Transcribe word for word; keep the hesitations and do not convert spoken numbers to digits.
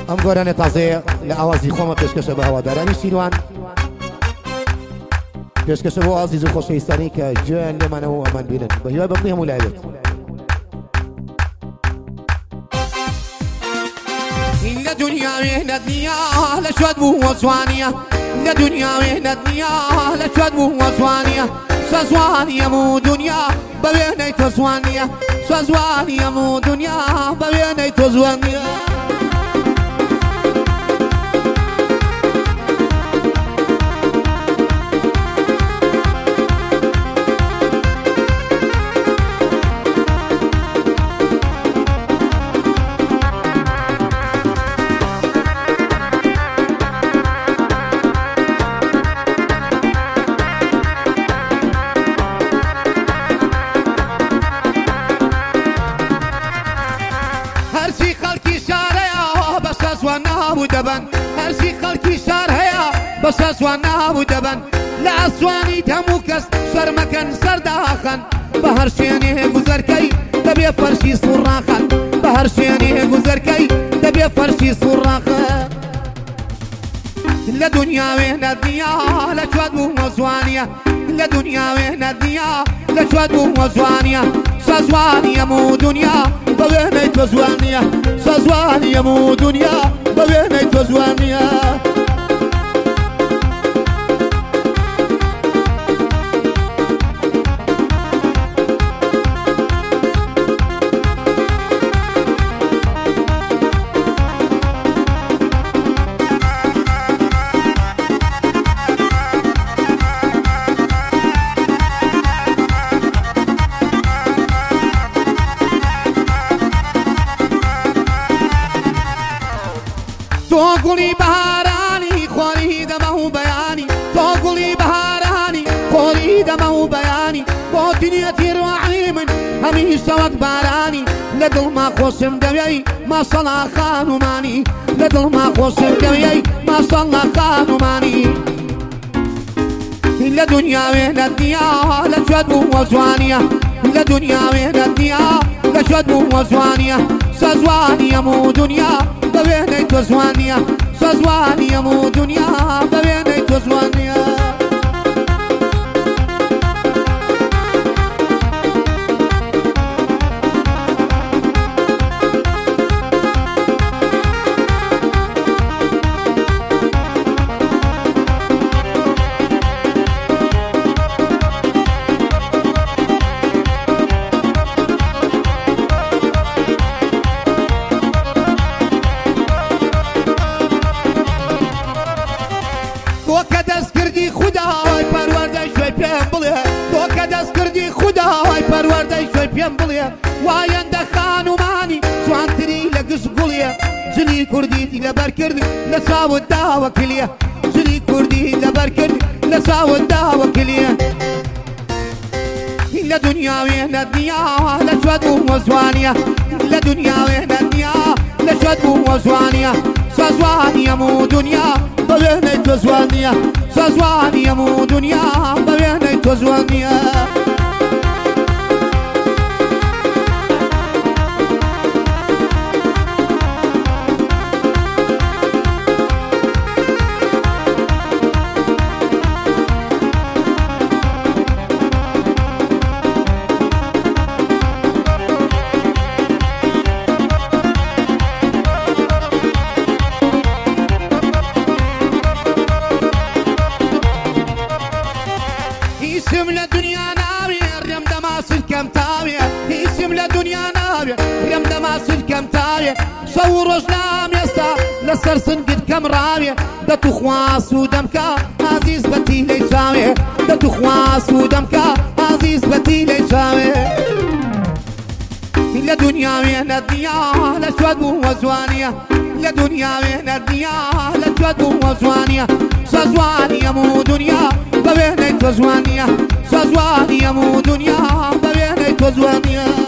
ئەم گۆرانە تازەیە لە ئاوازی خۆمە پێشکەشە بە هەوادارانی سیروان، پێشکەشە بۆ ئازیز و خۆشەویستانی کە گوێیان لێمانەوە و ئەمان بینن بە هیوای بەڵی هەموو لایبێت. لە دنیاوێ نەدنیا لە شوێت بوو وە جوانیە، لە دنیاوێ نەدنیا لە شوێت بوو وە جوانیە، سەزوانی هەموو دنیا بە وێنەی تۆ جوانیە، سەزوانی هەموو دنیا بە وێنەی تۆ جوانیە. هەرچی خەڵکی شار هەیە بەسە سوان نابوو دەبن، لە ئەسوانی هەموو کەس شەرمەکەن سەرداخەن، بە هەر شوێنێ گوزەرکەی دەبێ فەرشی سوڕاخەن، بە هەر شوێنێ گوزەرکەی دەبێ فەرشی سوڕاخەن. لە دنیاوێ نەدنیا لە کوێت بوو وە جوانیە، لە دنیاوێ نەدنیا لە کوێت بوو وە جوانیە، سەزوانی هەموو دنیا بە وێنەی تۆ جوانیە، سەزوانی هەموو دنیا بە وێنەی تۆ جوانیە. تۆ گوڵی بەهارانی خۆری دەمە و بەیانی، تۆ گوڵی بەهارانی خۆری دەمە و بەیانی، بۆ دنیەتی ڕواحی من هەمیشە وەک بارانی، لە دڵما خۆشم دەوێی ماشەڵا خانومانی، لە دڵما خۆشم دەوێی ماشەڵا خانومانی. لە دنیاوێ نەدنیا لە کوێت بوو وە جوانیە، لە دنیاوێ نەدنیا لە کوێت بوو وە جوانیە، سەزوانی هەموو دنیا بە وێنەی تۆ جوانیە، سەزوانی هەموو دنیا بە وێنەی تۆ جوانیە. تۆ کە دەست کردی خودای پەروەردەی شوێ پێم بڵێ، تۆ کە دەست کردی خودای پەروەردەی شوێ پێم بڵێ، وایەندە خانومانی جوانتری لە گشت گوڵیە، ژنی کوردی لەبەر کرد لە چاوت داوە کلیە، ژنی کوردی لەبەر کرد لە چاوت داوە کلیە. لە دنیاوێ نەدنیا لە کوێت بوو وە جوانیە، لە دنیاوێ نەدنیا لە کوێت بوو وە جوانیە، سەزوانی هەموو دنیا بە وێنەی تۆ جوانیە، سەزوانی هەموو دنیا بە وێنەی تۆ جوانیە. هیچم لە دنیا ناوێ ڕێم دەما سرکەم تاوێ، هیچم لە دنیا ناوێ ڕێم دەما سرکەم تاوێ، شەو و ڕۆژ نامێستا لەسەر سنگت کەم ڕاوێ، دەتوخواس و دەمکە ئازیز بەتی لەی چاوێ، دەتوخواس و دەمکە ئازیز بەتی لەی چاوێ. لە دنیاوێ نەدنیا لە کوێت بوو وە جوانیە، لە دنیاوێ نەدنیا لە کوێت بوو وە جوانیە، سەزوانی هەموو دنیا بە وێنەی تۆ جوانیە، سەزوانی هەموو دنیا بە وێنەی تۆ جوانیە.